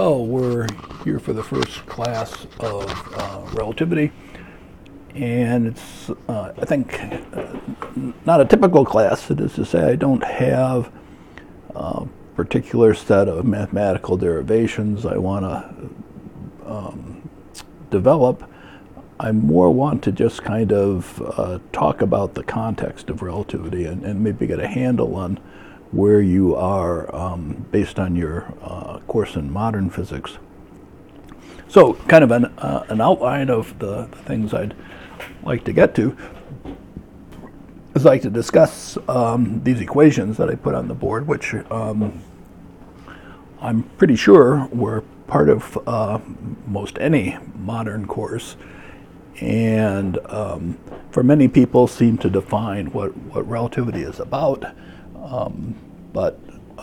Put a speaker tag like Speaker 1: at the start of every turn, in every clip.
Speaker 1: So we're here for the first class of relativity, and it's, I think, not a typical class. That is to say, I don't have a particular set of mathematical derivations I want to develop. I more want to just kind of talk about the context of relativity and maybe get a handle on where you are based on your course in modern physics. So kind of an outline of the things I'd like to get to is like to discuss these equations that I put on the board, which I'm pretty sure were part of most any modern course, and for many people seem to define what relativity is about. But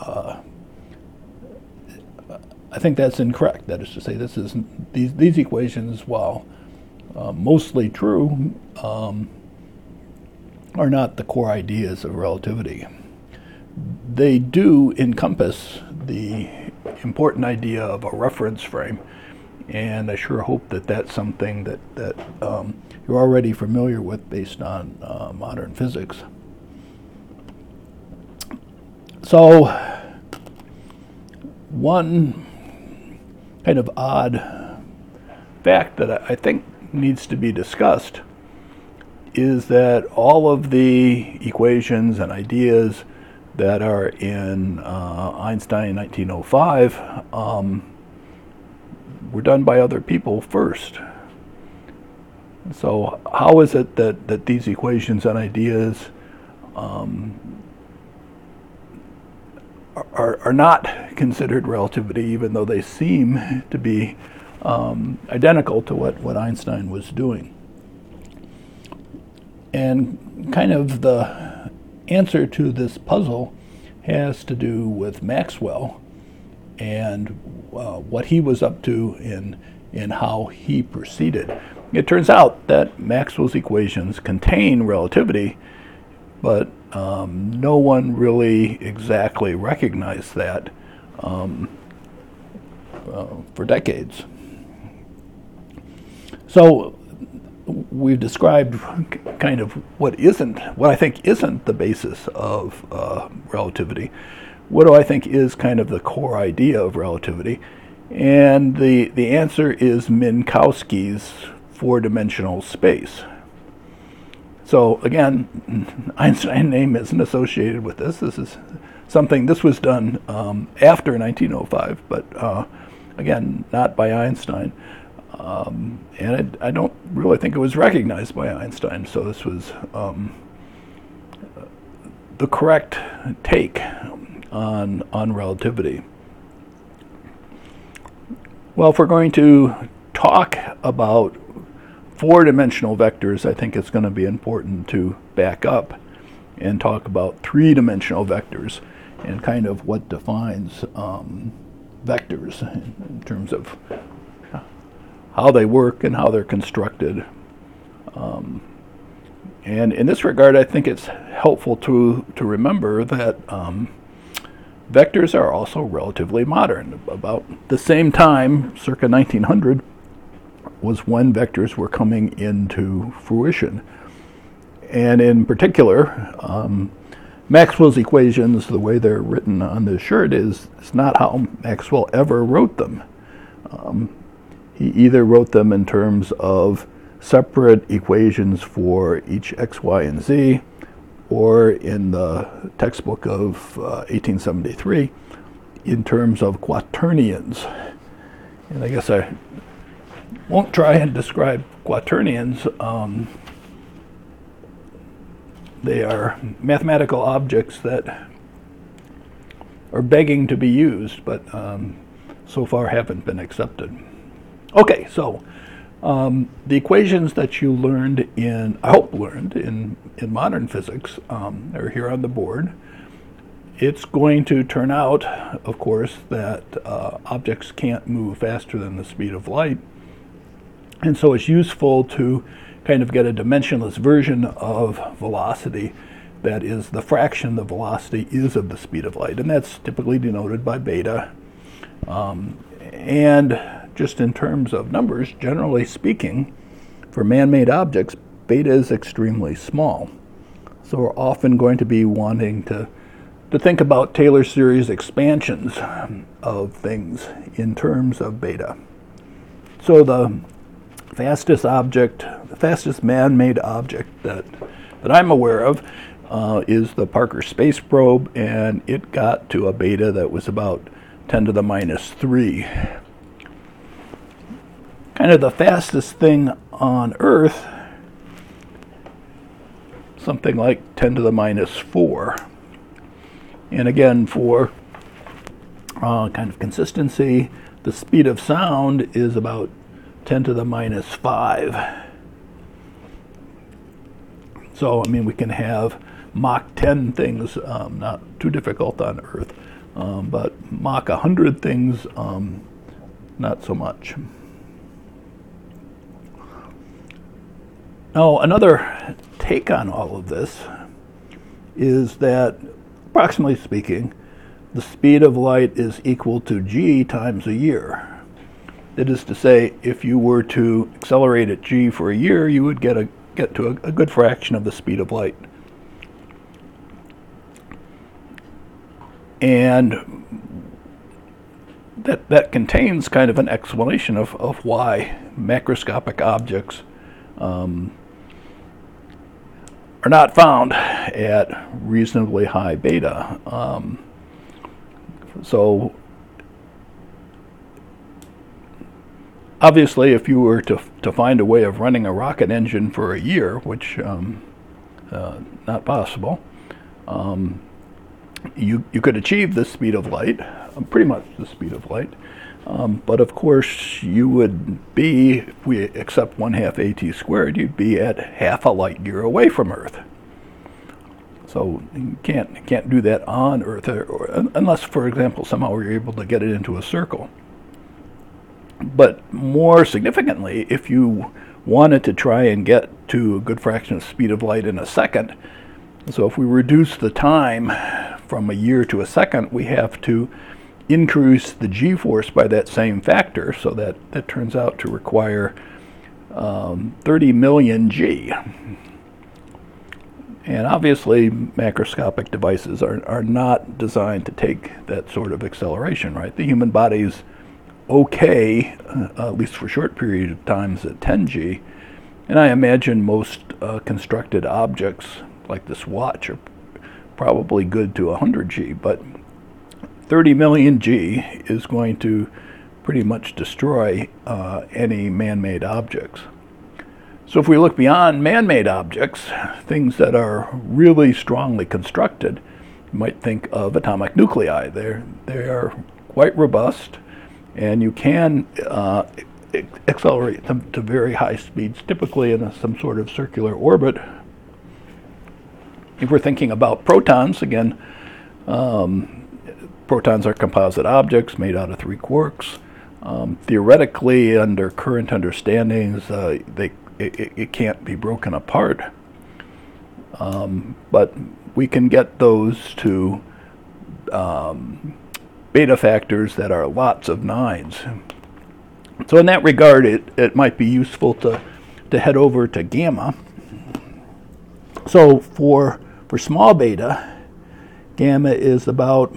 Speaker 1: I think that's incorrect. That is to say, these equations, while mostly true, are not the core ideas of relativity. They do encompass the important idea of a reference frame, and I sure hope that that's something that you're already familiar with based on modern physics. So one kind of odd fact that I think needs to be discussed is that all of the equations and ideas that are in Einstein 1905 were done by other people first. So how is it that these equations and ideas are not considered relativity, even though they seem to be identical to what Einstein was doing? And kind of the answer to this puzzle has to do with Maxwell and what he was up to in how he proceeded. It turns out that Maxwell's equations contain relativity, but no one really exactly recognized that for decades. So we've described kind of what I think isn't the basis of relativity. What do I think is kind of the core idea of relativity? And the answer is Minkowski's four-dimensional space. So again, Einstein's name isn't associated with this. This was done after 1905, but again, not by Einstein. And I don't really think it was recognized by Einstein. So this was the correct take on relativity. Well, if we're going to talk about four-dimensional vectors, I think it's going to be important to back up and talk about three-dimensional vectors and kind of what defines vectors in terms of how they work and how they're constructed. And in this regard, I think it's helpful to remember that vectors are also relatively modern. About the same time, circa 1900, was when vectors were coming into fruition. And in particular, Maxwell's equations, the way they're written on this shirt, is not how Maxwell ever wrote them. He either wrote them in terms of separate equations for each x, y, and z, or in the textbook of 1873, in terms of quaternions. And I guess I won't try and describe quaternions. They are mathematical objects that are begging to be used, but so far haven't been accepted. Okay, so the equations that you learned I hope learned in modern physics are here on the board. It's going to turn out, of course, that objects can't move faster than the speed of light. And so it's useful to kind of get a dimensionless version of velocity that is the fraction the velocity is of the speed of light. And that's typically denoted by beta. And just in terms of numbers, generally speaking, for man-made objects, beta is extremely small. So we're often going to be wanting to think about Taylor series expansions of things in terms of beta. So the fastest man-made object that I'm aware of is the Parker Space Probe, and it got to a beta that was about 10 to the minus 3. Kind of the fastest thing on Earth, something like 10 to the minus 4. And again, for kind of consistency, the speed of sound is about 10 to the minus 5. So, I mean, we can have Mach 10 things, not too difficult on Earth, but Mach 100 things, not so much. Now, another take on all of this is that, approximately speaking, the speed of light is equal to g times a year. That is to say, if you were to accelerate at g for a year, you would get to a good fraction of the speed of light. And that contains kind of an explanation of why macroscopic objects are not found at reasonably high beta. So obviously, if you were to find a way of running a rocket engine for a year, which not possible, you could achieve the speed of light, pretty much the speed of light. But of course, you would be, if we accept 1/2 AT squared, you'd be at half a light year away from Earth. So you can't do that on Earth, unless, for example, somehow you're able to get it into a circle. But more significantly, if you wanted to try and get to a good fraction of the speed of light in a second, so if we reduce the time from a year to a second, we have to increase the g-force by that same factor, so that turns out to require 30 million g. And obviously, macroscopic devices are not designed to take that sort of acceleration, right? The human body's okay, at least for short periods of times, at 10 g. And I imagine most constructed objects, like this watch, are probably good to 100 g, but 30 million g is going to pretty much destroy any man-made objects. So if we look beyond man-made objects, things that are really strongly constructed, you might think of atomic nuclei. They are quite robust, and you can accelerate them to very high speeds, typically in some sort of circular orbit. If we're thinking about protons, again, protons are composite objects made out of 3 quarks. Theoretically, under current understandings, it can't be broken apart. But we can get those to beta factors that are lots of 9s. So in that regard, it might be useful to head over to gamma. So for small beta, gamma is about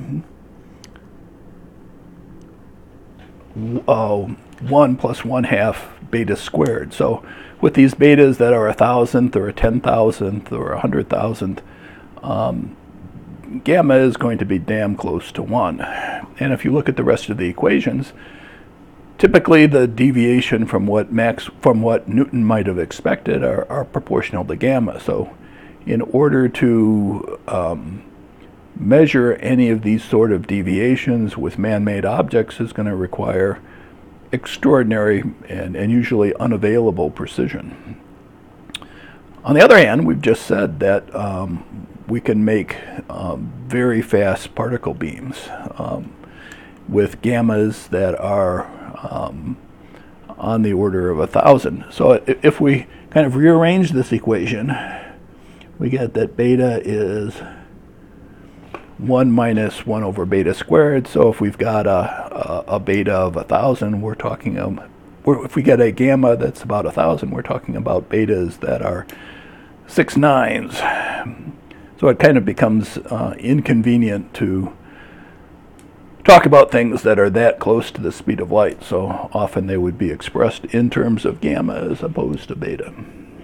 Speaker 1: 1 plus 1/2 beta squared. So with these betas that are 1,000th or a 10,000th or 100,000th, gamma is going to be damn close to 1. And if you look at the rest of the equations, typically the deviation from what Newton might have expected are proportional to gamma. So in order to measure any of these sort of deviations with man-made objects is going to require extraordinary and usually unavailable precision. On the other hand, we've just said that we can make very fast particle beams with gammas that are on the order of 1,000. So if we kind of rearrange this equation, we get that beta is 1 minus 1 over beta squared. So if we've got a beta of 1,000, we're talking if we get a gamma that's about 1,000, we're talking about betas that are 6 nines. So it kind of becomes inconvenient to talk about things that are that close to the speed of light. So often they would be expressed in terms of gamma as opposed to beta.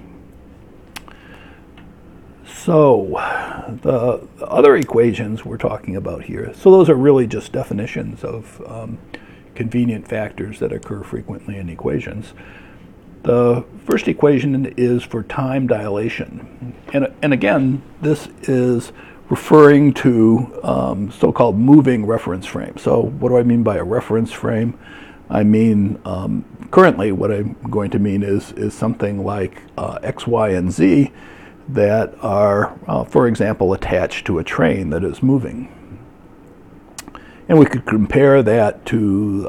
Speaker 1: So the other equations we're talking about here, so those are really just definitions of convenient factors that occur frequently in equations. The first equation is for time dilation. And again, this is referring to so-called moving reference frames. So what do I mean by a reference frame? I mean, currently what I'm going to mean is something like X, Y, and Z that are, for example, attached to a train that is moving. And we could compare that to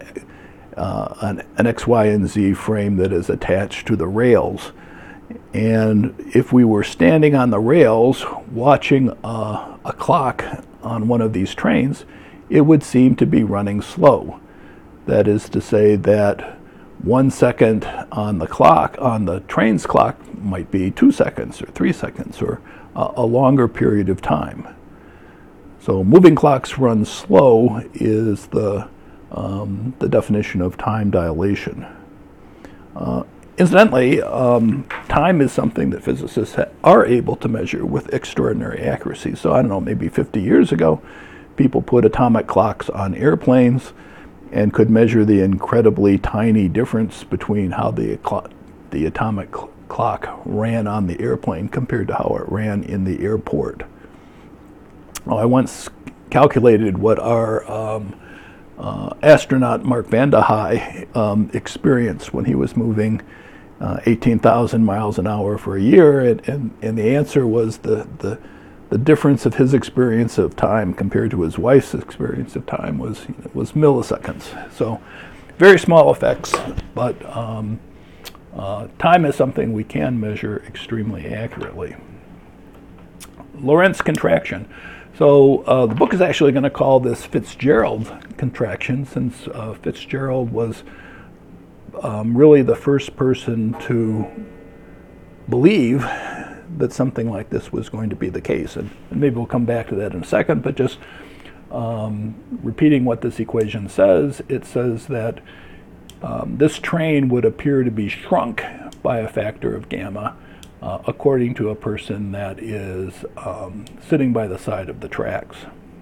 Speaker 1: an X, Y, and Z frame that is attached to the rails. And if we were standing on the rails watching a clock on one of these trains, it would seem to be running slow. That is to say that 1 second on the clock, on the train's clock, might be 2 seconds or 3 seconds or a longer period of time. So moving clocks run slow is the definition of time dilation. Incidentally, time is something that physicists are able to measure with extraordinary accuracy. So I don't know, maybe 50 years ago, people put atomic clocks on airplanes and could measure the incredibly tiny difference between how the atomic clock ran on the airplane compared to how it ran in the airport. Well, I once calculated what our astronaut Mark Vande Hei experienced when he was moving 18,000 miles an hour for a year, and the answer was the difference of his experience of time compared to his wife's experience of time was milliseconds. So very small effects, but time is something we can measure extremely accurately. Lorentz contraction. So the book is actually going to call this Fitzgerald contraction, since Fitzgerald was really the first person to believe that something like this was going to be the case. And maybe we'll come back to that in a second, but just repeating what this equation says, it says that this train would appear to be shrunk by a factor of gamma according to a person that is sitting by the side of the tracks.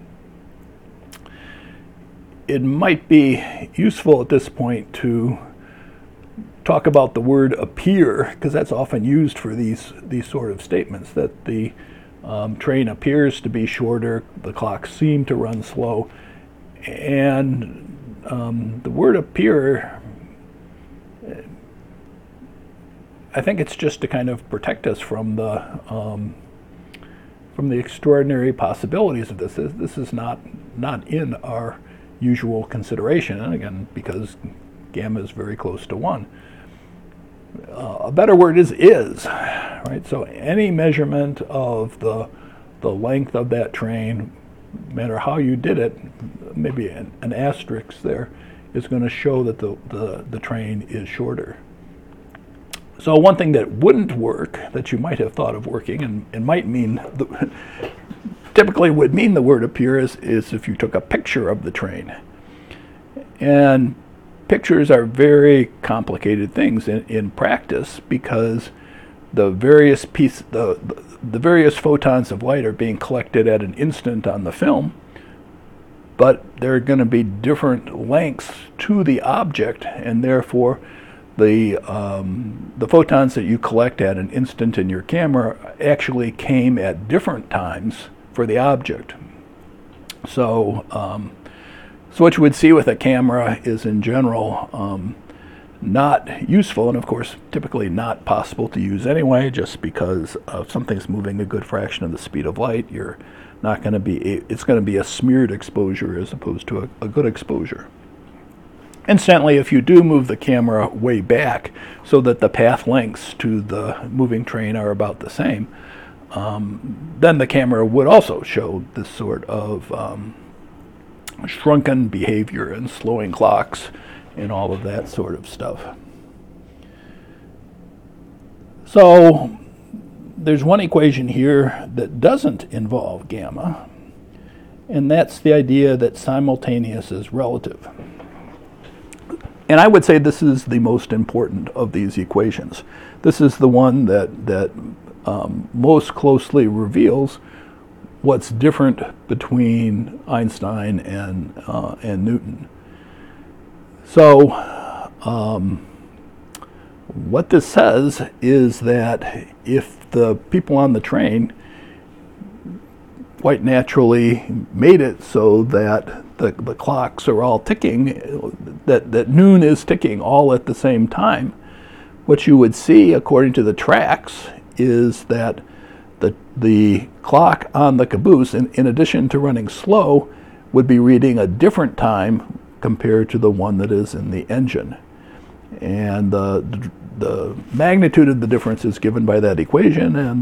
Speaker 1: It might be useful at this point to talk about the word appear, because that's often used for these sort of statements, that the train appears to be shorter, the clocks seem to run slow, and the word appear, I think it's just to kind of protect us from the extraordinary possibilities of this. This is not in our usual consideration, and again, because gamma is very close to 1. A better word is, right? So any measurement of the length of that train, no matter how you did it, maybe an asterisk there, is going to show that the train is shorter. So one thing that wouldn't work, that you might have thought of working, and might mean, typically would mean the word appear, is if you took a picture of the train. And pictures are very complicated things in practice, because the various various photons of light are being collected at an instant on the film, but there are going to be different lengths to the object, and therefore the photons that you collect at an instant in your camera actually came at different times for the object. So what you would see with a camera is, in general, not useful, and of course typically not possible to use anyway, just because if something's moving a good fraction of the speed of light, you're not going to be, it's going to be a smeared exposure as opposed to a good exposure. Incidentally, if you do move the camera way back so that the path lengths to the moving train are about the same, then the camera would also show this sort of shrunken behavior and slowing clocks and all of that sort of stuff. So there's one equation here that doesn't involve gamma, and that's the idea that simultaneous is relative. And I would say this is the most important of these equations. This is the one that most closely reveals what's different between Einstein and Newton. So what this says is that if the people on the train quite naturally made it so that the clocks are all ticking, that noon is ticking all at the same time, what you would see, according to the tracks, is that the clock on the caboose, in addition to running slow, would be reading a different time compared to the one that is in the engine. And the magnitude of the difference is given by that equation, and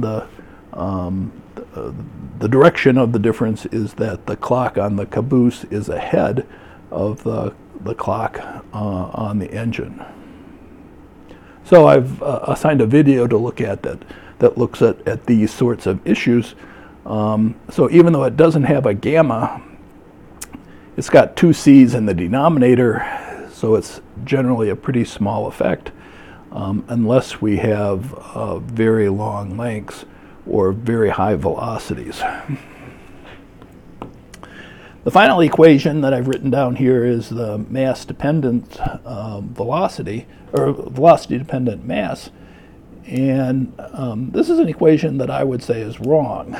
Speaker 1: the direction of the difference is that the clock on the caboose is ahead of the clock on the engine. So I've assigned a video to look at that looks at these sorts of issues. So even though it doesn't have a gamma, it's got two C's in the denominator, so it's generally a pretty small effect, unless we have very long lengths or very high velocities. The final equation that I've written down here is the mass-dependent velocity, or velocity-dependent mass. And this is an equation that I would say is wrong.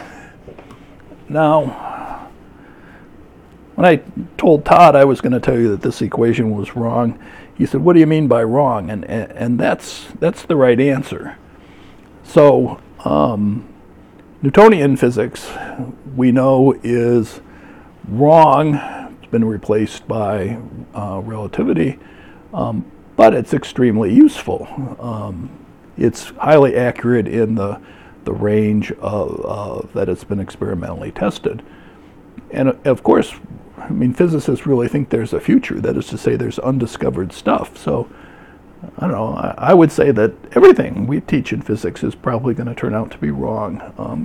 Speaker 1: Now, when I told Todd I was going to tell you that this equation was wrong, he said, "What do you mean by wrong?" And that's the right answer. So Newtonian physics, we know, is wrong. It's been replaced by relativity, but it's extremely useful. It's highly accurate in the range of that it's been experimentally tested. And of course, I mean, physicists really think there's a future. That is to say, there's undiscovered stuff. So, I don't know, I would say that everything we teach in physics is probably going to turn out to be wrong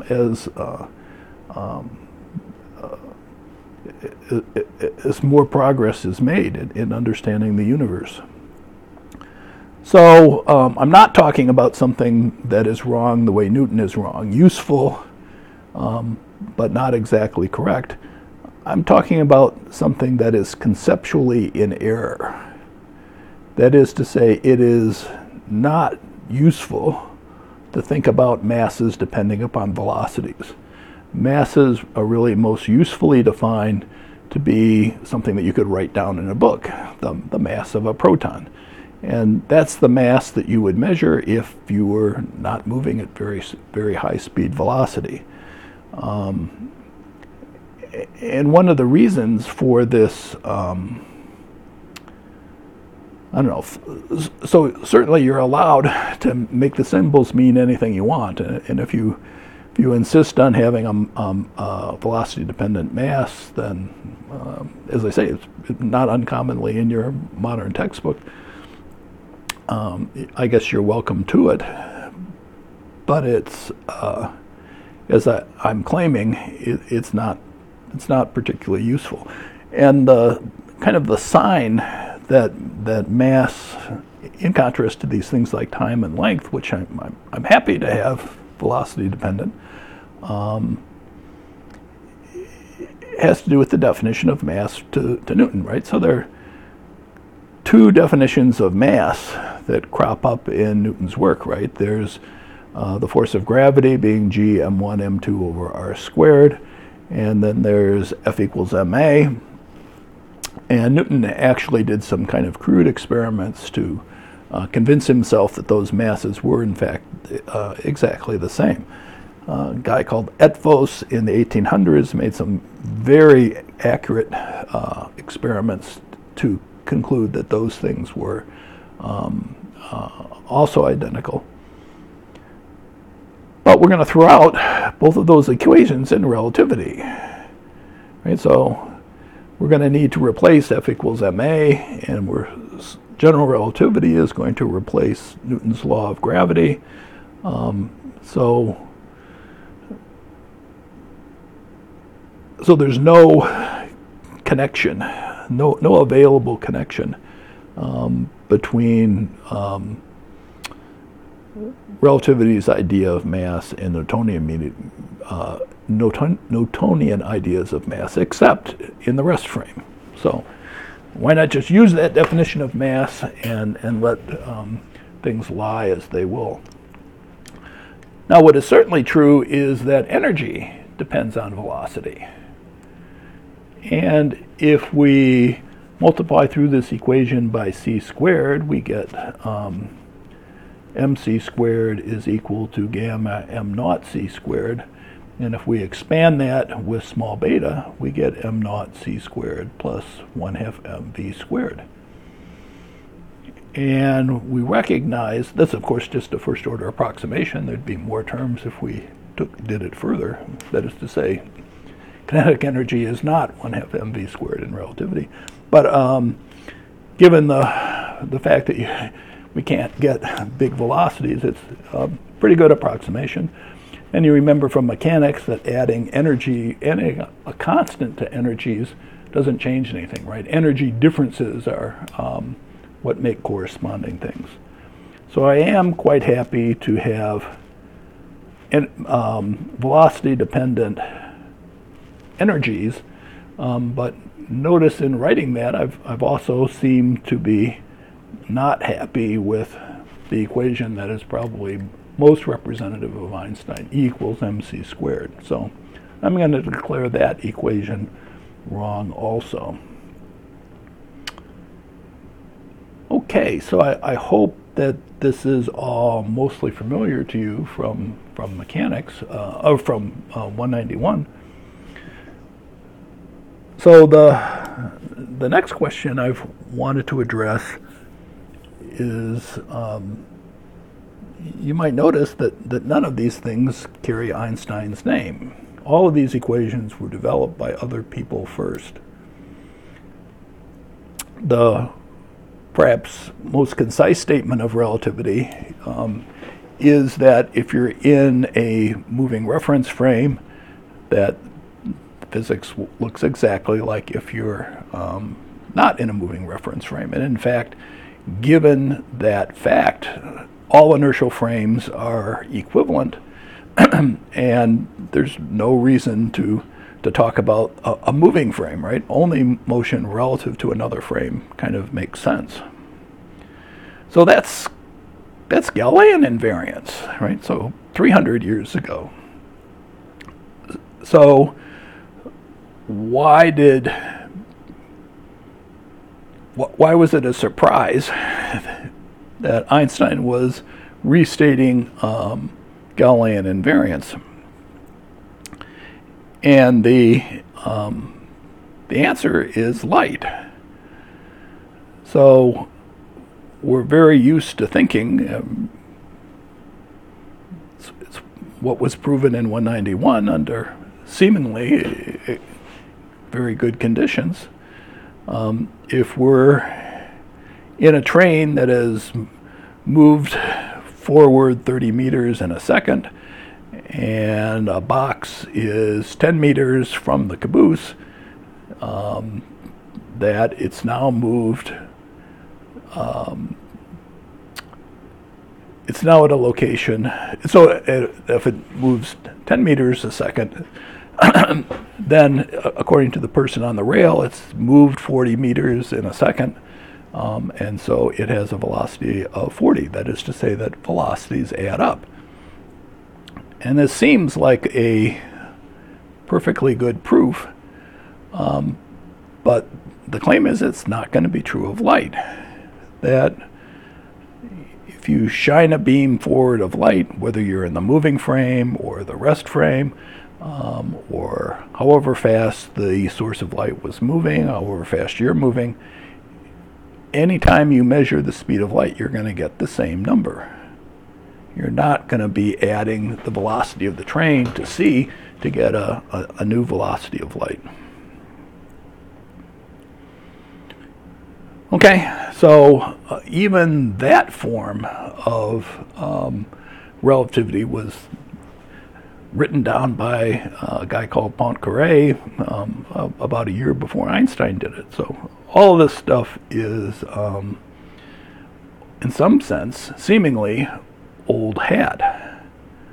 Speaker 1: as more progress is made in understanding the universe. So I'm not talking about something that is wrong the way Newton is wrong, useful, but not exactly correct. I'm talking about something that is conceptually in error. That is to say, it is not useful to think about masses depending upon velocities. Masses are really most usefully defined to be something that you could write down in a book, the mass of a proton. And that's the mass that you would measure if you were not moving at very, very high speed velocity. And one of the reasons for this, I don't know, so certainly you're allowed to make the symbols mean anything you want. And if you insist on having a velocity-dependent mass, then, as I say, it's not uncommonly in your modern textbook. I guess you're welcome to it, but it's, as I'm claiming, it's not particularly useful. And kind of the sign that mass, in contrast to these things like time and length, which I'm happy to have velocity dependent, has to do with the definition of mass to Newton, right? So there are two definitions of mass that crop up in Newton's work, right? There's the force of gravity being g m1 m2 over r squared, and then there's F equals ma. And Newton actually did some kind of crude experiments to convince himself that those masses were in fact exactly the same. A guy called Eötvös in the 1800s made some very accurate experiments to conclude that those things were also identical. But we're going to throw out both of those equations in relativity. Right? So we're going to need to replace F equals ma, and general relativity is going to replace Newton's law of gravity. So there's no connection, no available connection between relativity's idea of mass and Newtonian ideas of mass, except in the rest frame. So why not just use that definition of mass and let things lie as they will? Now, what is certainly true is that energy depends on velocity. And if we multiply through this equation by c squared, we get mc squared is equal to gamma m naught c squared. And if we expand that with small beta, we get m naught c squared plus 1/2 mv squared. And we recognize, that's of course just a first order approximation. There'd be more terms if we did it further. That is to say, kinetic energy is not 1/2 mv squared in relativity. But given the fact that we can't get big velocities, it's a pretty good approximation. And you remember from mechanics that adding a constant to energies doesn't change anything, right? Energy differences are what make corresponding things. So I am quite happy to have velocity-dependent energies, but notice in writing that I've also seemed to be not happy with the equation that is probably most representative of Einstein, E equals mc squared. So I'm going to declare that equation wrong also. Okay, so I hope that this is all mostly familiar to you from mechanics, or from 191. So the next question I've wanted to address is, you might notice that none of these things carry Einstein's name. All of these equations were developed by other people first. The perhaps most concise statement of relativity is that if you're in a moving reference frame, that physics looks exactly like if you're not in a moving reference frame. And in fact, given that fact, all inertial frames are equivalent, and there's no reason to talk about a moving frame, right? Only motion relative to another frame kind of makes sense. So that's Galilean invariance, right? So 300 years ago. So why was it a surprise that Einstein was restating Galilean invariance? And the answer is light. So we're very used to thinking it's what was proven in 191 under seemingly very good conditions. If we're in a train that has moved forward 30 meters in a second, and a box is 10 meters from the caboose, that it's now moved, it's now at a location, so if it moves 10 meters a second, then according to the person on the rail, it's moved 40 meters in a second, and so it has a velocity of 40. That is to say that velocities add up. And this seems like a perfectly good proof, but the claim is it's not going to be true of light. That if you shine a beam forward of light, whether you're in the moving frame or the rest frame, or however fast the source of light was moving, however fast you're moving, anytime you measure the speed of light, you're going to get the same number. you're not going to be adding the velocity of the train to c to get a new velocity of light. Okay, so even that form of relativity was written down by a guy called Poincaré about a year before Einstein did it. So all of this stuff is, in some sense, seemingly old hat.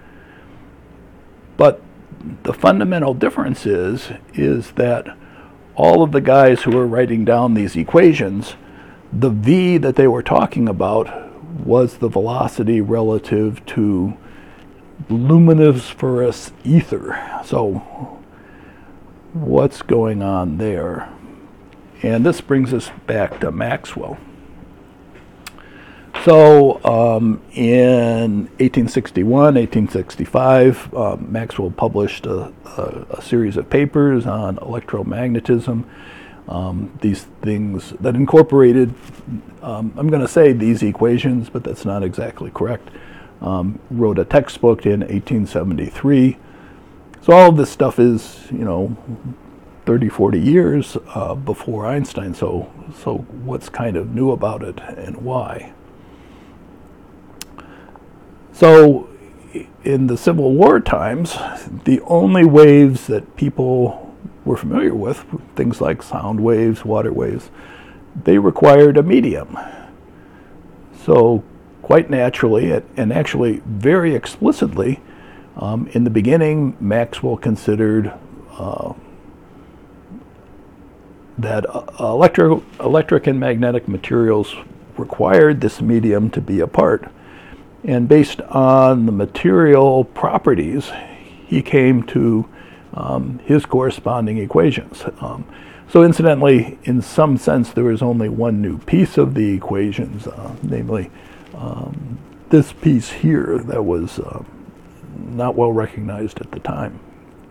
Speaker 1: But the fundamental difference is that all of the guys who were writing down these equations, the v that they were talking about was the velocity relative to luminiferous ether. So what's going on there? And this brings us back to Maxwell. So in 1861, 1865, Maxwell published a series of papers on electromagnetism. These things that incorporated, I'm going to say these equations, but that's not exactly correct. Wrote a textbook in 1873. So all of this stuff is, 30, 40 years before Einstein. So what's kind of new about it and why? So in the Civil War times, the only waves that people were familiar with, things like sound waves, water waves, they required a medium. So quite naturally, and actually very explicitly, in the beginning, Maxwell considered that electric and magnetic materials required this medium to be apart. And based on the material properties, he came to his corresponding equations. So incidentally, in some sense, there was only one new piece of the equations, namely this piece here that was not well recognized at the time.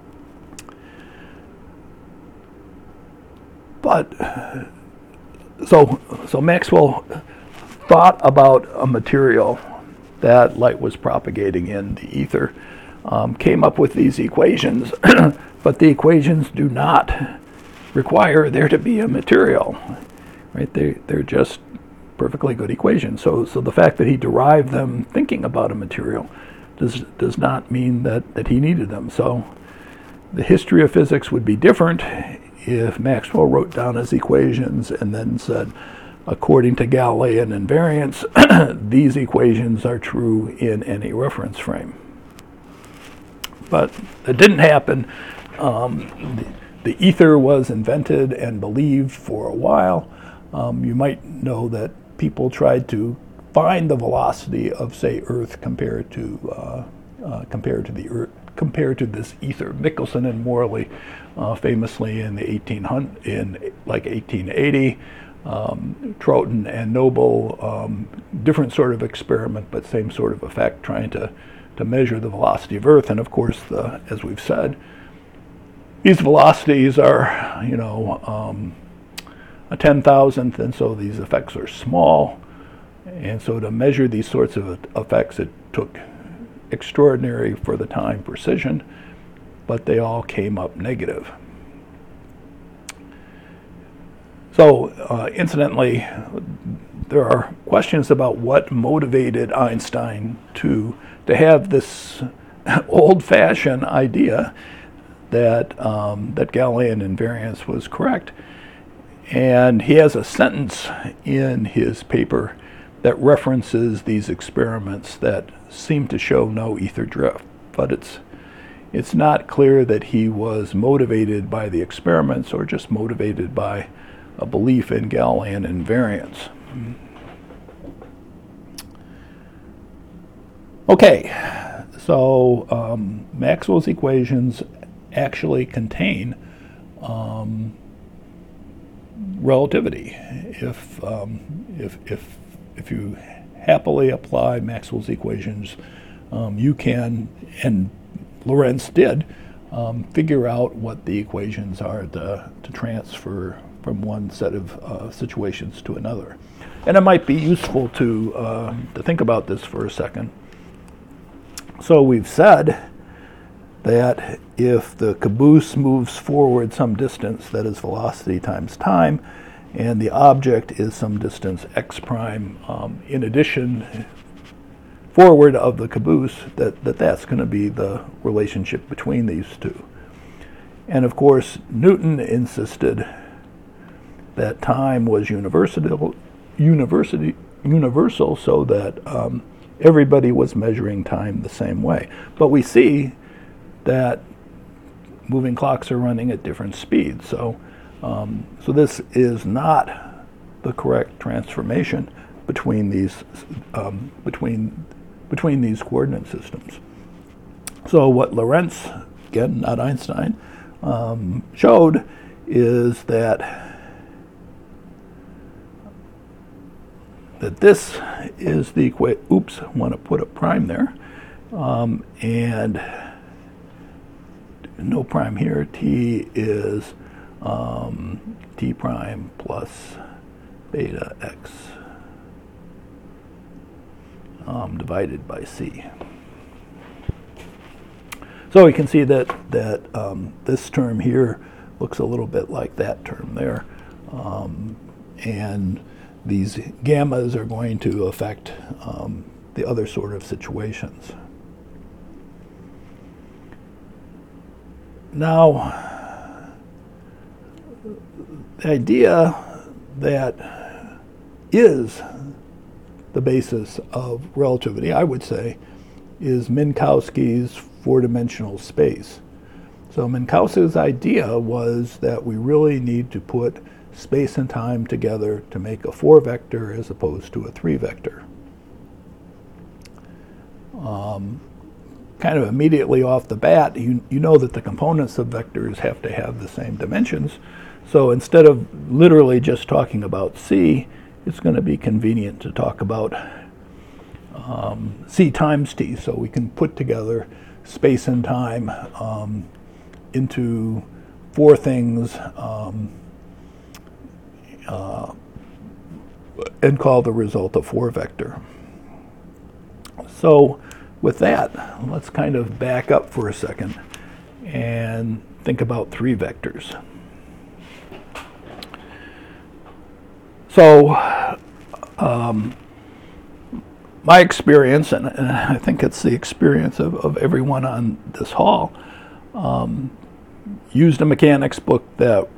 Speaker 1: But so Maxwell thought about a material that light was propagating in the ether, came up with these equations, but the equations do not require there to be a material, right? They're just perfectly good equations. So the fact that he derived them thinking about a material does not mean that he needed them. So the history of physics would be different if Maxwell wrote down his equations and then said, according to Galilean invariance, these equations are true in any reference frame. But it didn't happen. The ether was invented and believed for a while. You might know that people tried to find the velocity of, say, Earth compared to this ether. Michelson and Morley, famously in the 1880. Troughton and Noble, different sort of experiment, but same sort of effect, trying to measure the velocity of Earth. And of course, as we've said, these velocities are, a 10,000th, and so these effects are small. And so to measure these sorts of effects, it took extraordinary, for the time, precision, but they all came up negative. So, incidentally, there are questions about what motivated Einstein to have this old-fashioned idea that Galilean invariance was correct. And he has a sentence in his paper that references these experiments that seem to show no ether drift, but it's not clear that he was motivated by the experiments or just motivated by a belief in Galilean invariance. Okay, so Maxwell's equations actually contain relativity. If you happily apply Maxwell's equations, you can, and Lorentz did, figure out what the equations are to transfer from one set of situations to another. And it might be useful to think about this for a second. So we've said that if the caboose moves forward some distance, that is velocity times time, and the object is some distance x prime in addition forward of the caboose, that's going to be the relationship between these two. And of course, Newton insisted that time was universal so that everybody was measuring time the same way. But we see that moving clocks are running at different speeds. So this is not the correct transformation between these between these coordinate systems. So what Lorentz, again, not Einstein, showed is that this is the equation. Oops, I want to put a prime there, and no prime here. T is T prime plus beta x divided by c. So we can see that this term here looks a little bit like that term there, and these gammas are going to affect the other sort of situations. Now, the idea that is the basis of relativity, I would say, is Minkowski's four-dimensional space. So Minkowski's idea was that we really need to put space and time together to make a 4-vector as opposed to a 3-vector. Kind of immediately off the bat, you know that the components of vectors have to have the same dimensions. So instead of literally just talking about c, it's going to be convenient to talk about c times t. So we can put together space and time into 4 things and call the result a 4-vector. So with that, let's kind of back up for a second and think about 3 vectors. So my experience, and I think it's the experience of everyone on this hall, used a mechanics book that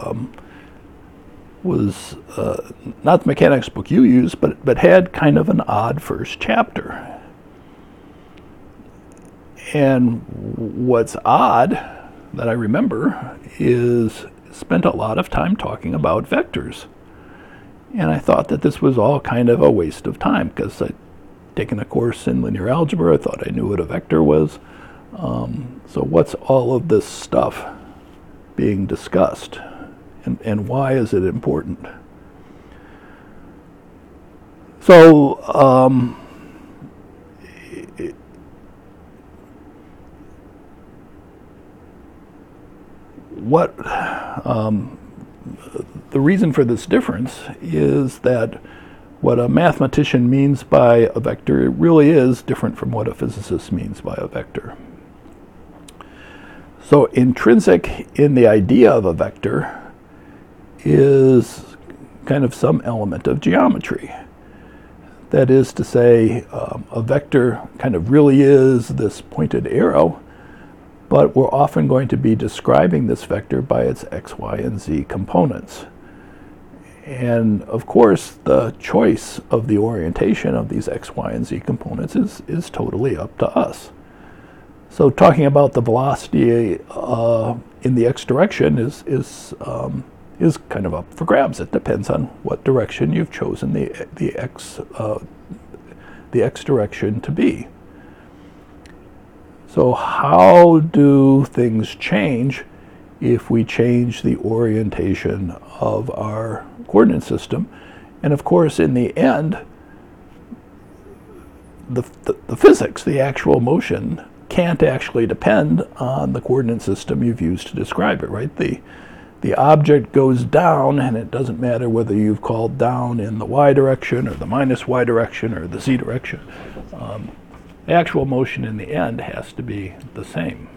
Speaker 1: was not the mechanics book you used, but had kind of an odd first chapter. And what's odd that I remember is spent a lot of time talking about vectors. And I thought that this was all kind of a waste of time because I'd taken a course in linear algebra. I thought I knew what a vector was. So what's all of this stuff being discussed? And why is it important? So the reason for this difference is that what a mathematician means by a vector really is different from what a physicist means by a vector. So intrinsic in the idea of a vector is kind of some element of geometry. That is to say, a vector kind of really is this pointed arrow, but we're often going to be describing this vector by its x, y, and z components. And of course, the choice of the orientation of these x, y, and z components is totally up to us. So talking about the velocity in the x direction is kind of up for grabs. It depends on what direction you've chosen the x direction to be. So how do things change if we change the orientation of our coordinate system? And of course, in the end, the physics, the actual motion, can't actually depend on the coordinate system you've used to describe it, right? The object goes down, and it doesn't matter whether you've called down in the y direction or the minus y direction or the z direction. the actual motion in the end has to be the same.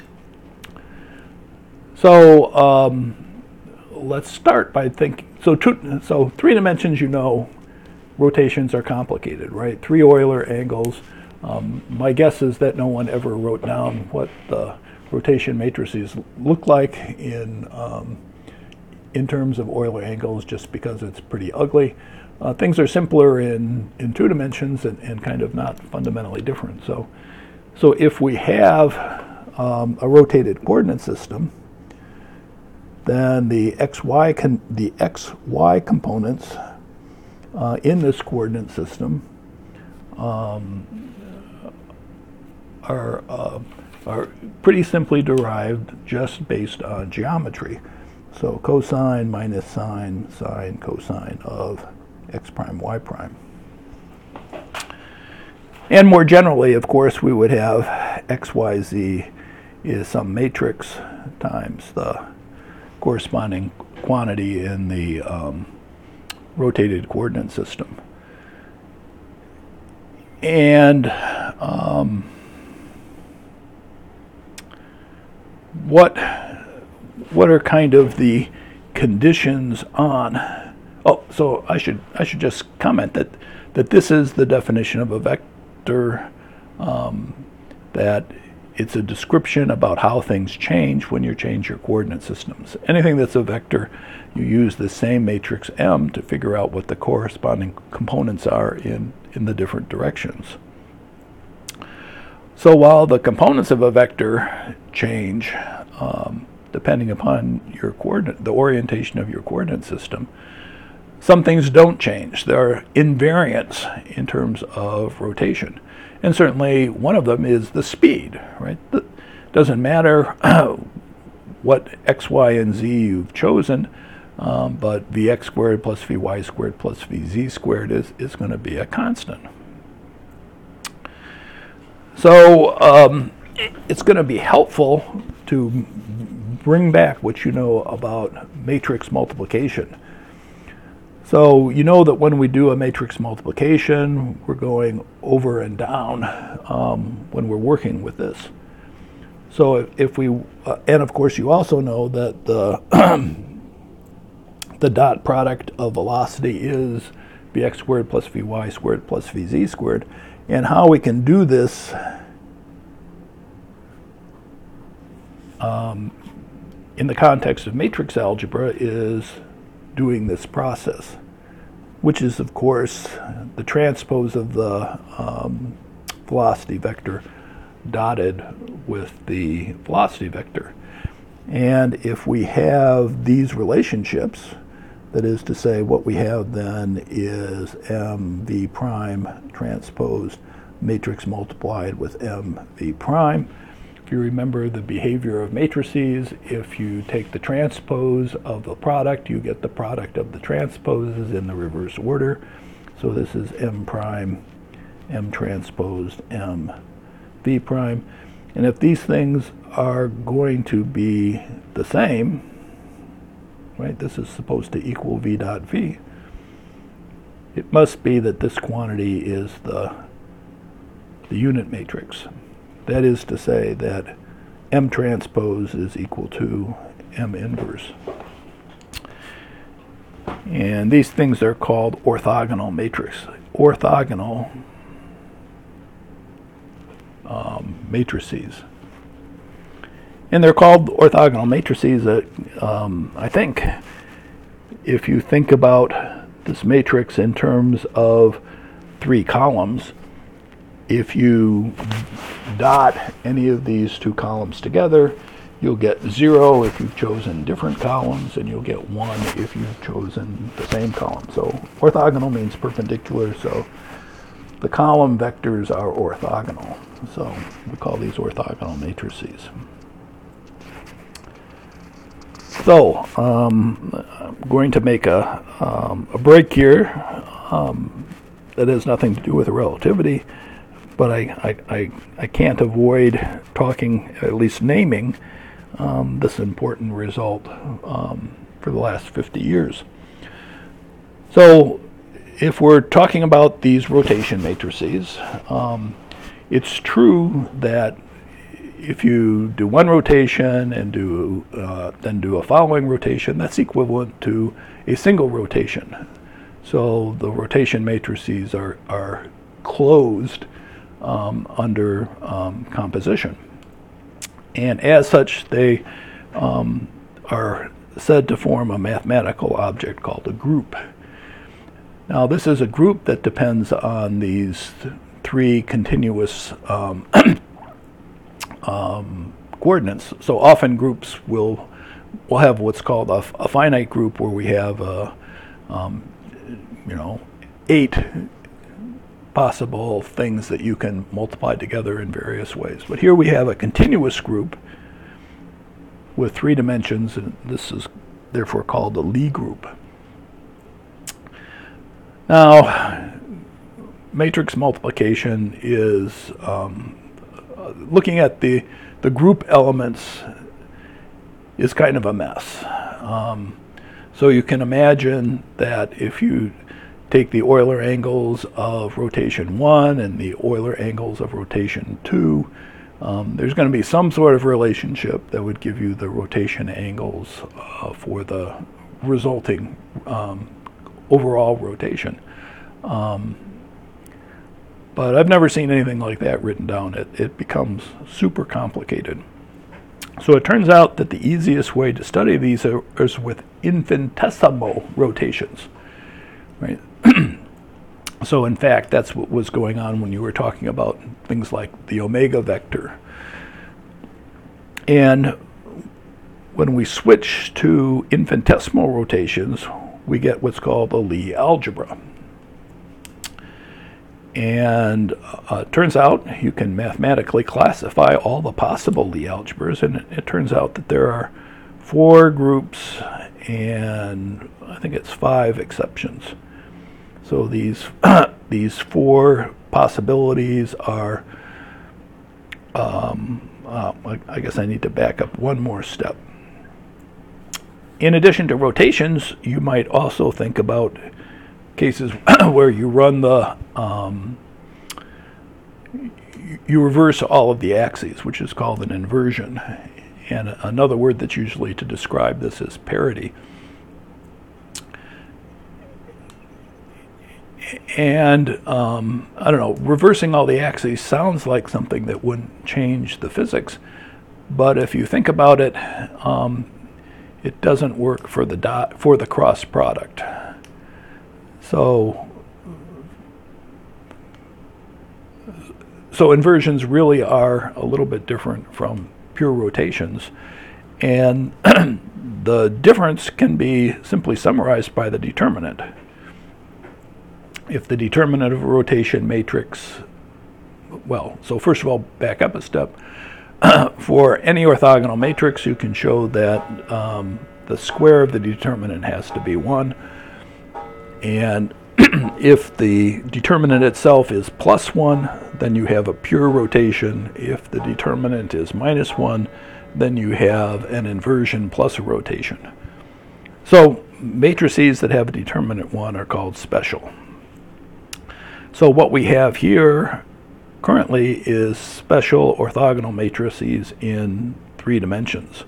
Speaker 1: So let's start by thinking, so three dimensions, rotations are complicated, right? Three Euler angles. My guess is that no one ever wrote down what the rotation matrices look like in terms of Euler angles, just because it's pretty ugly. Things are simpler in 2 dimensions and kind of not fundamentally different. So if we have a rotated coordinate system, then the xy components in this coordinate system are pretty simply derived just based on geometry. So cosine minus sine, sine, cosine of x prime, y prime. And more generally, of course, we would have x, y, z is some matrix times the corresponding quantity in the rotated coordinate system. And what are kind of the conditions on? Oh, so I should just comment that this is the definition of a vector, that it's a description about how things change when you change your coordinate systems. Anything that's a vector, you use the same matrix M to figure out what the corresponding components are in the different directions. So while the components of a vector change depending upon your the orientation of your coordinate system, some things don't change. There are invariants in terms of rotation. And certainly one of them is the speed, right? It doesn't matter what x, y, and z you've chosen, but vx squared plus vy squared plus vz squared is going to be a constant. So it's going to be helpful to bring back what you know about matrix multiplication. So you know that when we do a matrix multiplication, we're going over and down when we're working with this. So if we, and of course you also know that the the dot product of velocity is vx squared plus vy squared plus vz squared. And how we can do this in the context of matrix algebra is doing this process, which is, of course, the transpose of the velocity vector dotted with the velocity vector. And if we have these relationships, that is to say, what we have then is mv prime transposed matrix multiplied with mv prime. If you remember the behavior of matrices, if you take the transpose of the product, you get the product of the transposes in the reverse order. So this is m prime, m transposed, m v prime. And if these things are going to be the same, right, this is supposed to equal v dot v, it must be that this quantity is the unit matrix. That is to say that m transpose is equal to m inverse. And these things are called orthogonal matrix. Orthogonal matrices. And they're called orthogonal matrices, I think, if you think about this matrix in terms of 3 columns, if you dot any of these 2 columns together, you'll get 0 if you've chosen different columns, and you'll get 1 if you've chosen the same column. So orthogonal means perpendicular, so the column vectors are orthogonal. So we call these orthogonal matrices. So I'm going to make a break here that has nothing to do with relativity, but I can't avoid talking, at least naming, this important result for the last 50 years. So if we're talking about these rotation matrices, It's true that if you do one rotation and then do a following rotation, that's equivalent to a single rotation. So the rotation matrices are closed under composition. And as such, they are said to form a mathematical object called a group. Now, this is a group that depends on these three continuous coordinates. So often groups will have what's called a finite group, where we have 8 possible things that you can multiply together in various ways. But here we have a continuous group with 3 dimensions, and this is therefore called a Lie group. Now, matrix multiplication is looking at the group elements is kind of a mess. So you can imagine that if you take the Euler angles of rotation 1 and the Euler angles of rotation 2, there's going to be some sort of relationship that would give you the rotation angles for the resulting overall rotation. But I've never seen anything like that written down. It becomes super complicated. So it turns out that the easiest way to study these is with infinitesimal rotations, right? So in fact, that's what was going on when you were talking about things like the omega vector. And when we switch to infinitesimal rotations, we get what's called a Lie algebra. And it turns out you can mathematically classify all the possible Lie algebras, and it turns out that there are 4 groups and I think it's 5 exceptions. So these 4 possibilities are, I guess I need to back up one more step. In addition to rotations, you might also think about cases where you run you reverse all of the axes, which is called an inversion. And another word that's usually to describe this is parity. And I don't know, reversing all the axes sounds like something that wouldn't change the physics, but if you think about it, it doesn't work for the cross product. So inversions really are a little bit different from pure rotations, and the difference can be simply summarized by the determinant. If the determinant of a rotation matrix, well, so first of all, back up a step. For any orthogonal matrix, you can show that the square of the determinant has to be 1. And if the determinant itself is +1, then you have a pure rotation. If the determinant is -1, then you have an inversion plus a rotation. So matrices that have a determinant 1 are called special. So what we have here currently is special orthogonal matrices in 3 dimensions.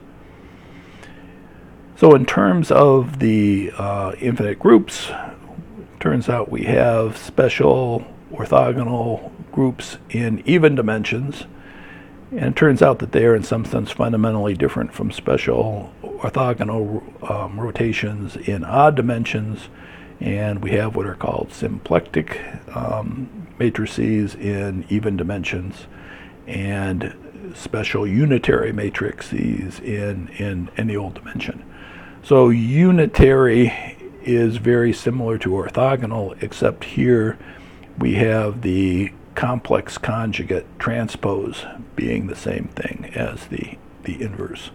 Speaker 1: So in terms of the infinite groups, turns out we have special orthogonal groups in even dimensions, and it turns out that they are in some sense fundamentally different from special orthogonal rotations in odd dimensions, and we have what are called symplectic matrices in even dimensions and special unitary matrices in any old dimension. So unitary is very similar to orthogonal, except here we have the complex conjugate transpose being the same thing as the inverse.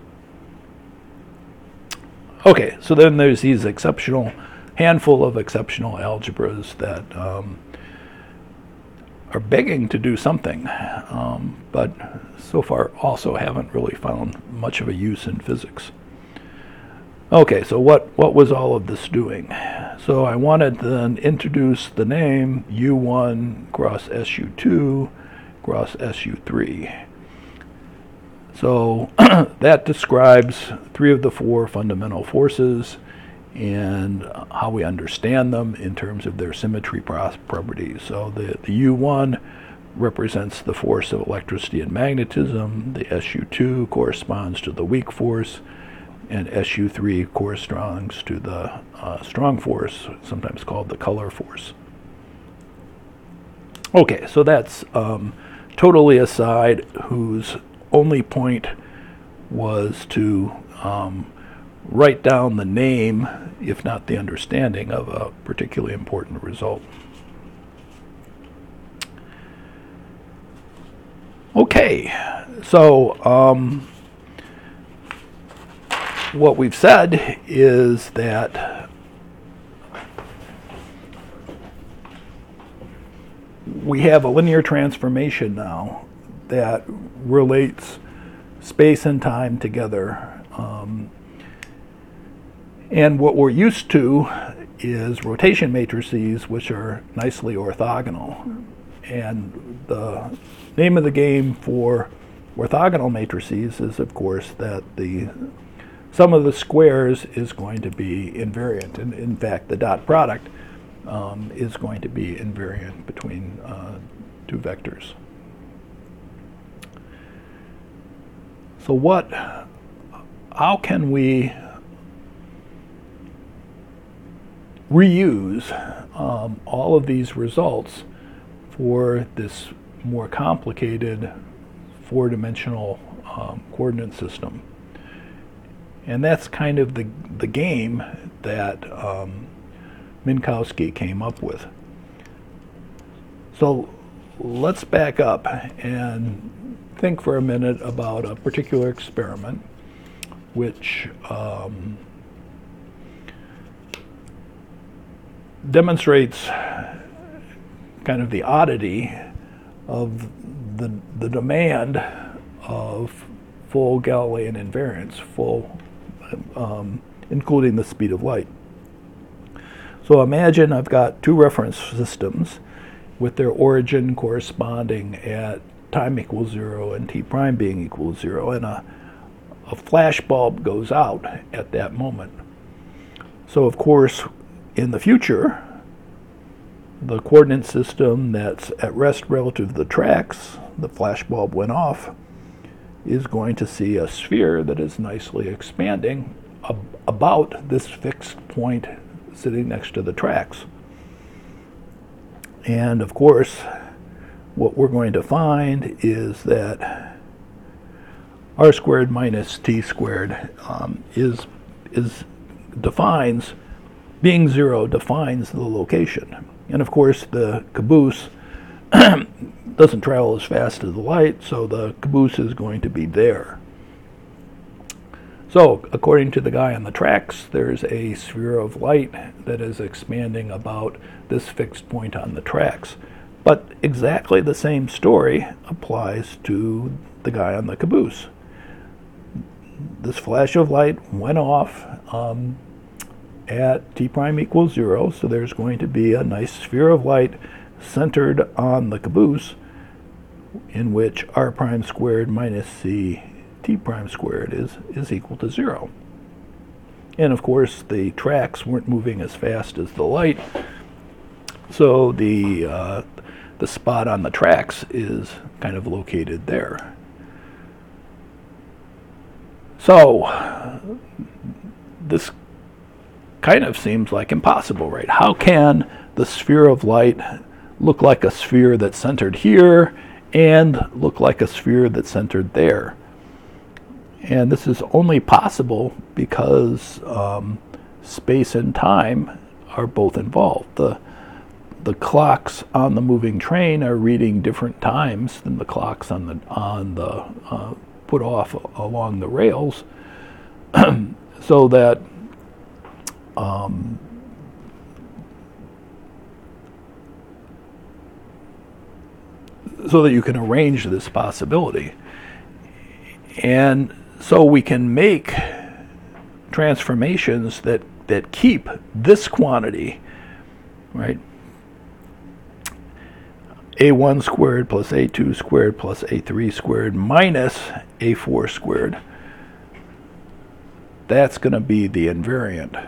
Speaker 1: Okay, so then there's these handful of exceptional algebras that are begging to do something, but so far also haven't really found much of a use in physics. Okay, so what was all of this doing? So I wanted to then introduce the name U1 cross SU2 across SU3. So that describes 3 of the 4 fundamental forces and how we understand them in terms of their symmetry properties. So the U1 represents the force of electricity and magnetism, the SU2 corresponds to the weak force, and SU3 corresponds to the strong force, sometimes called the color force. Okay, so that's totally aside, whose only point was to write down the name, if not the understanding, of a particularly important result. Okay, so what we've said is that we have a linear transformation now that relates space and time together. And what we're used to is rotation matrices, which are nicely orthogonal. And the name of the game for orthogonal matrices is, of course, that the sum of the squares is going to be invariant. And in fact, the dot product is going to be invariant between 2 vectors. So how can we reuse all of these results for this more complicated 4-dimensional coordinate system? And that's kind of the game that Minkowski came up with. So let's back up and think for a minute about a particular experiment which demonstrates kind of the oddity of the demand of full Galilean invariance, including the speed of light. So imagine I've got 2 reference systems with their origin corresponding at time equals 0 and t prime being equal to 0, and a flash bulb goes out at that moment. So of course, in the future, the coordinate system that's at rest relative to the tracks, the flash bulb went off, is going to see a sphere that is nicely expanding about this fixed point sitting next to the tracks. And of course, what we're going to find is that r squared minus t squared defines, being 0 defines the location. And of course, the caboose doesn't travel as fast as the light, so the caboose is going to be there. So, according to the guy on the tracks, there's a sphere of light that is expanding about this fixed point on the tracks. But exactly the same story applies to the guy on the caboose. This flash of light went off at t prime equals 0, so there's going to be a nice sphere of light centered on the caboose, in which r prime squared minus c t prime squared is equal to 0. And of course, the tracks weren't moving as fast as the light, so the spot on the tracks is kind of located there. So this kind of seems like impossible, right? How can the sphere of light look like a sphere that's centered here and look like a sphere that's centered there? And this is only possible because space and time are both involved. The clocks on the moving train are reading different times than the clocks on the put off along the rails, so that you can arrange this possibility. And so we can make transformations that keep this quantity, right? a1 squared plus a2 squared plus a3 squared minus a4 squared. That's going to be the invariant.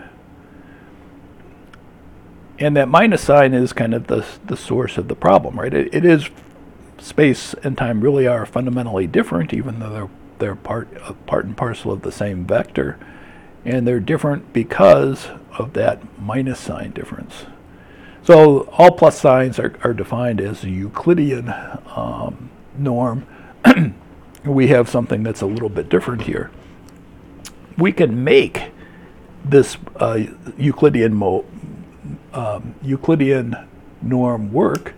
Speaker 1: And that minus sign is kind of the source of the problem, right? It is space and time really are fundamentally different, even though they're part and parcel of the same vector. And they're different because of that minus sign difference. So all plus signs are defined as a Euclidean norm. We have something that's a little bit different here. We can make this Euclidean norm work,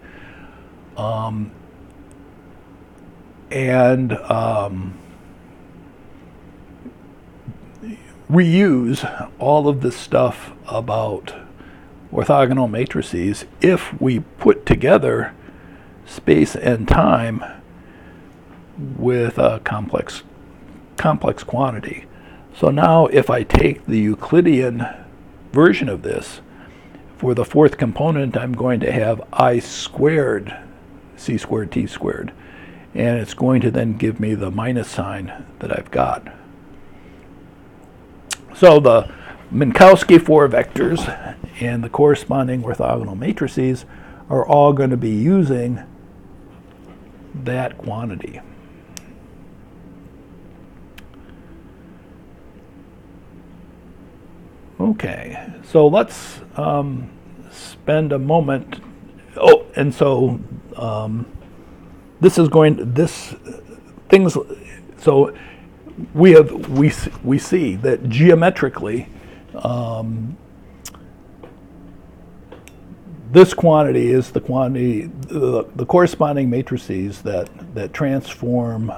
Speaker 1: and reuse all of this stuff about orthogonal matrices if we put together space and time with a complex quantity. So now if I take the Euclidean version of this, for the fourth component I'm going to have I squared c squared t squared, and it's going to then give me the minus sign that I've got. So the Minkowski four vectors and the corresponding orthogonal matrices are all going to be using that quantity. Okay, so let's spend a moment. Oh, and so So we see that geometrically, this quantity is the quantity, the corresponding matrices that transform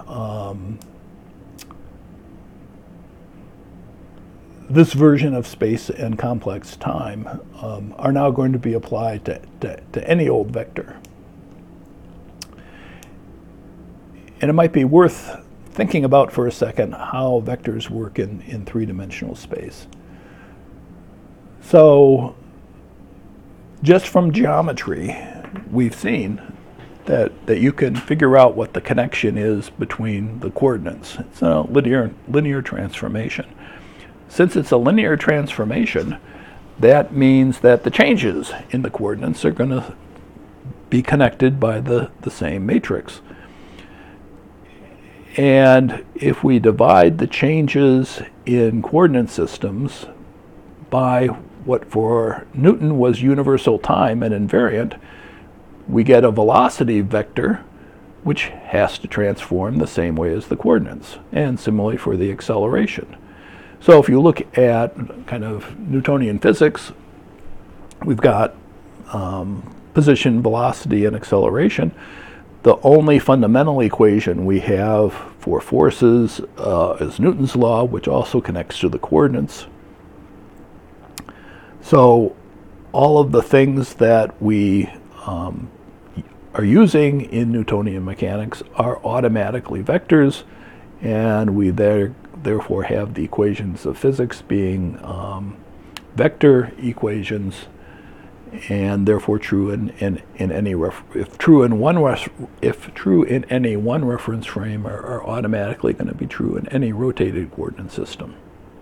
Speaker 1: this version of space and complex time are now going to be applied to any old vector. And it might be worth thinking about for a second how vectors work in three-dimensional space. So just from geometry, we've seen that you can figure out what the connection is between the coordinates. It's a linear transformation. Since it's a linear transformation, that means that the changes in the coordinates are going to be connected by the same matrix. And if we divide the changes in coordinate systems by what for Newton was universal time and invariant, we get a velocity vector which has to transform the same way as the coordinates, and similarly for the acceleration. So if you look at kind of Newtonian physics, we've got position, velocity, and acceleration. The only fundamental equation we have for forces is Newton's law, which also connects to the coordinates. So all of the things that we are using in Newtonian mechanics are automatically vectors, and we therefore have the equations of physics being vector equations, and therefore true in any if true in any one reference frame are automatically going to be true in any rotated coordinate system.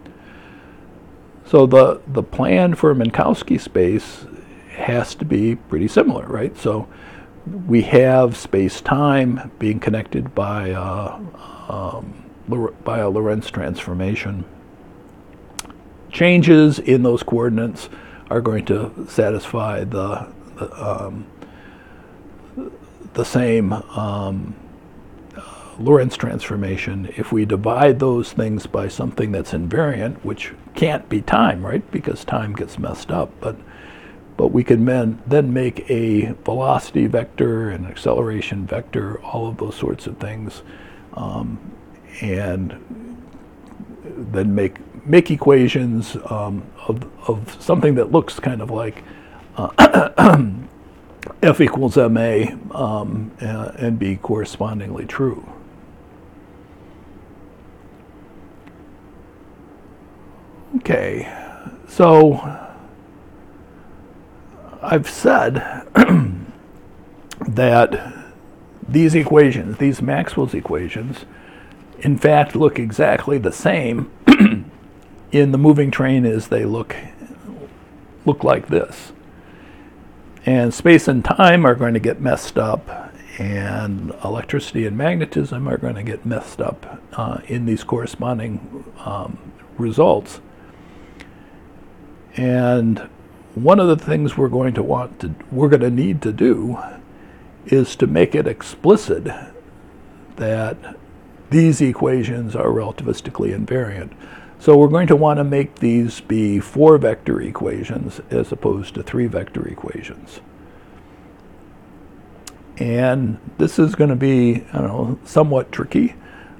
Speaker 1: So the plan for Minkowski space has to be pretty similar, right? So we have space-time being connected by a Lorentz transformation. Changes in those coordinates are going to satisfy the same Lorentz transformation. If we divide those things by something that's invariant, which can't be time, right? Because time gets messed up, but we can then make a velocity vector, an acceleration vector, all of those sorts of things, and then make equations of something that looks kind of like F equals ma and be correspondingly true. Okay, so I've said that these equations, these Maxwell's equations, in fact look exactly the same in the moving train as they look like this. And space and time are going to get messed up, and electricity and magnetism are going to get messed up in these corresponding results. And one of the things we're going to need to do is to make it explicit that these equations are relativistically invariant. So we're going to want to make these be 4-vector equations as opposed to 3-vector equations. And this is going to be, somewhat tricky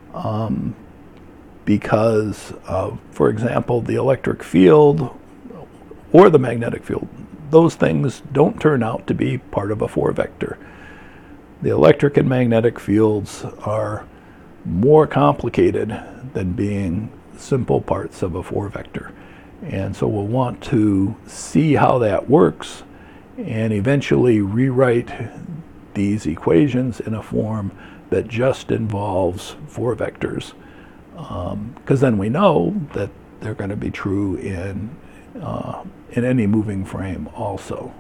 Speaker 1: because, for example, the electric field or the magnetic field, those things don't turn out to be part of a 4-vector. The electric and magnetic fields are more complicated than being simple parts of a 4-vector. And so we'll want to see how that works and eventually rewrite these equations in a form that just involves 4 vectors. Because then we know that they're going to be true in any moving frame also.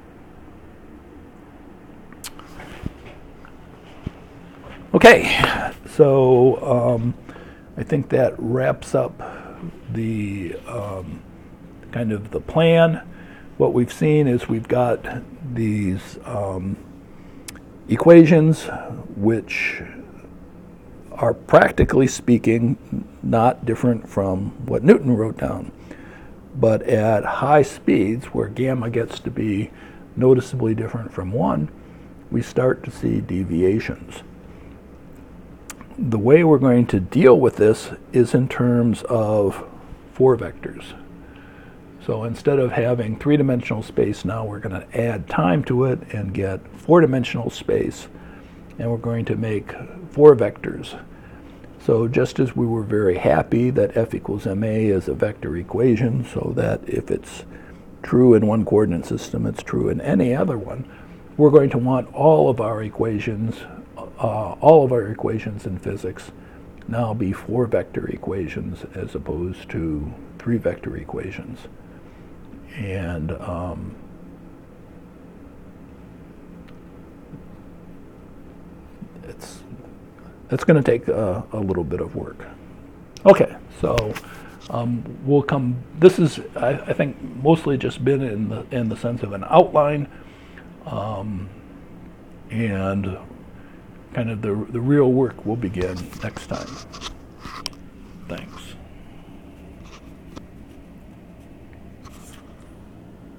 Speaker 1: Okay, so I think that wraps up the kind of the plan. What we've seen is we've got these equations which are practically speaking not different from what Newton wrote down. But at high speeds, where gamma gets to be noticeably different from 1, we start to see deviations. The way we're going to deal with this is in terms of 4 vectors. So instead of having 3-dimensional space, now we're going to add time to it and get 4-dimensional space, and we're going to make 4 vectors. So just as we were very happy that F equals ma is a vector equation, so that if it's true in one coordinate system, it's true in any other one, we're going to want all of our equations in physics now be 4-vector equations as opposed to 3-vector equations. And it's going to take a little bit of work. Okay, so we'll come. This is, I think, mostly just been in the sense of an outline, and kind of the real work will begin next time. Thanks.